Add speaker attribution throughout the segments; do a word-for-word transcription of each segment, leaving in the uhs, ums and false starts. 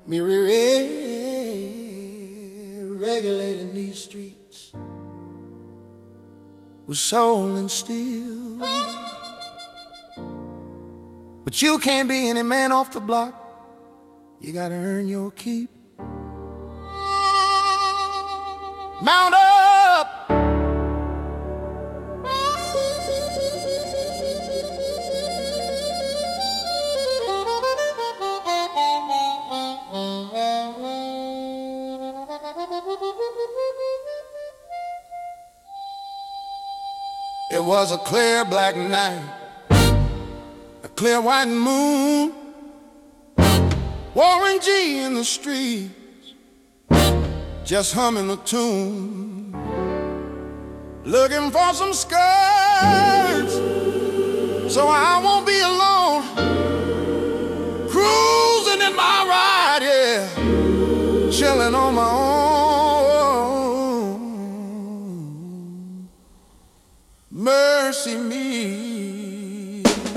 Speaker 1: Me re- regulating these streets with soul and steel. But you can't be any man off the block. You gotta earn your keep. Mount up. It was a clear black night, a clear white moon, Warren G in the streets, just humming a tune, looking for some skirts, so I won't be alone, cruising in my ride, yeah, chilling on my own. Mercy me.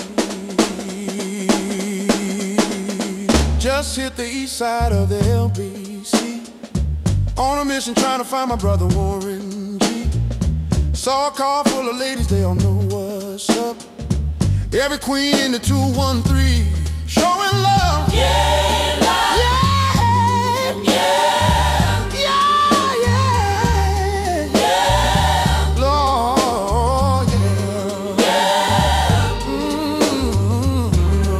Speaker 1: Just hit the east side of the L B C, on a mission trying to find my brother Warren G. Saw a car full of ladies, they all know what's up. Every queen in the two one three showing love.
Speaker 2: Yeah, love.
Speaker 1: Yeah,
Speaker 2: yeah,
Speaker 1: yeah, yeah,
Speaker 2: yeah,
Speaker 1: Lord, yeah,
Speaker 2: yeah,
Speaker 1: mm-hmm.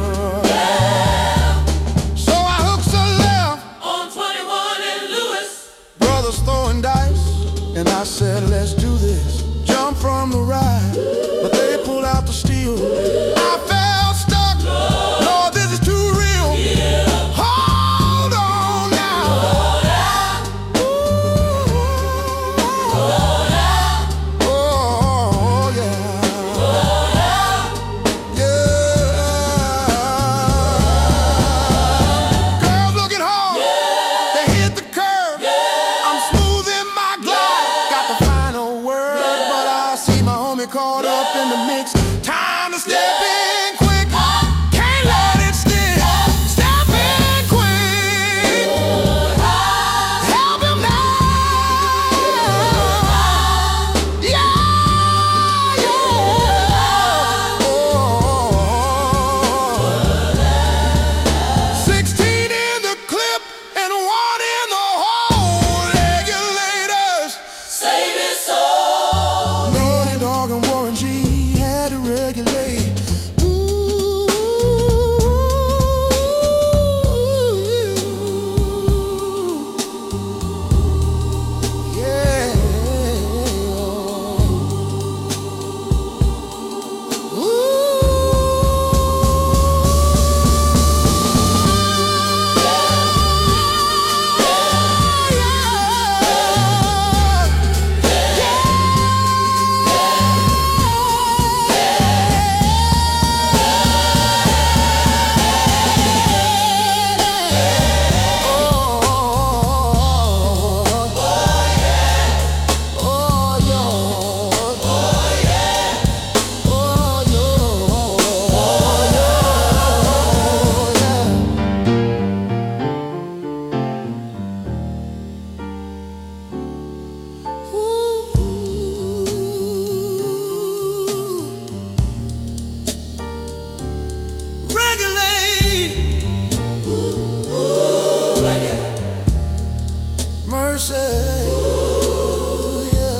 Speaker 1: yeah. So I hooked a left
Speaker 2: on twenty-one and Lewis.
Speaker 1: Brothers throwing dice, and I said, let's do this. Jump from the ride, but they pulled out the steel. I fell stuck. Lord, this is too real.
Speaker 2: Yeah.
Speaker 1: Hold on now.
Speaker 2: Hold out.
Speaker 1: Ooh.
Speaker 2: Hold out.
Speaker 1: Oh, yeah.
Speaker 2: Hold out.
Speaker 1: Yeah. Girls looking hard.
Speaker 2: Yeah.
Speaker 1: They hit the curve.
Speaker 2: Yeah.
Speaker 1: I'm smooth in my glide.
Speaker 2: Yeah.
Speaker 1: Got the final word,
Speaker 2: Yeah.
Speaker 1: but I see my homie caught up in the mix. Time to step in quick. Can't let it slip. Step in quick. Help him now. Yeah, yeah. Oh. Sixteen in the clip and one in the hole. Regulators.
Speaker 2: Save his soul.
Speaker 1: Naughty Dog and Warren G had to regulate. Ooh, yeah. Mercy, yeah.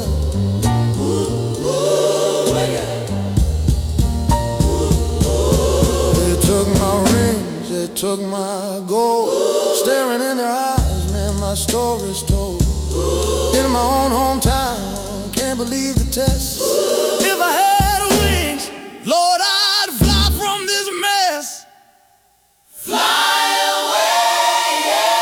Speaker 1: They took my rings, they took my gold. Staring in their eyes, man, my story's told. In my own hometown, can't believe the test. If I had wings, Lord, I'd fly from this mess.
Speaker 2: Fly away,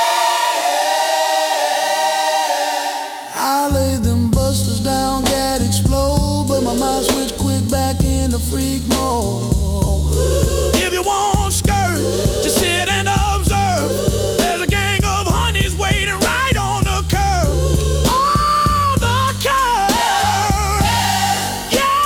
Speaker 1: I laid them busters down, got explode, but my mind switched quick back into freak mode. If you want skirt, just sit and observe. There's a gang of honeys waiting right on the curb. On the curb. Yeah.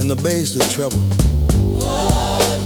Speaker 1: and the bass, the treble.